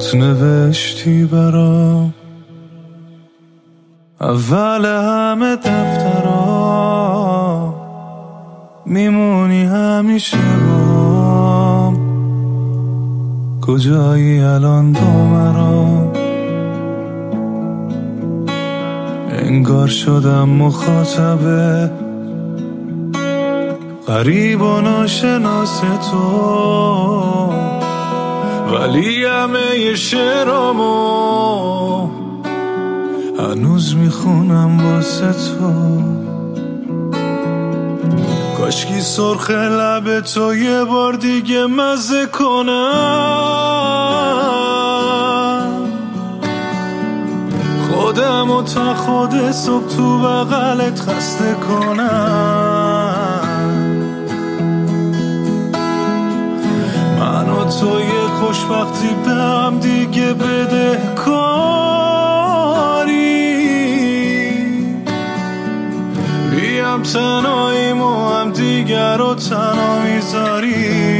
خط نوشتی برام اول همه دفترام، میمونی همیشه بام. کجایی الان تو مرا؟ انگار شدم مخاطبه غریب و ناشناس تو، ولی همه شعرامو هنوز میخونم واسه تو. کاشکی سرخ لب تو یه بار دیگه مزه کنم، خودم و تا خود صبح تو بغلت خسته کنم. من و تو یه خوشبختی به هم دیگه بده کاری، بیم تنهاییم و هم دیگر رو تنها میذاری.